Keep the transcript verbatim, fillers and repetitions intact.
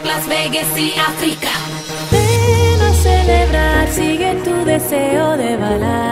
York, Las Vegas y África. Ven a celebrar, sigue tu deseo de bailar.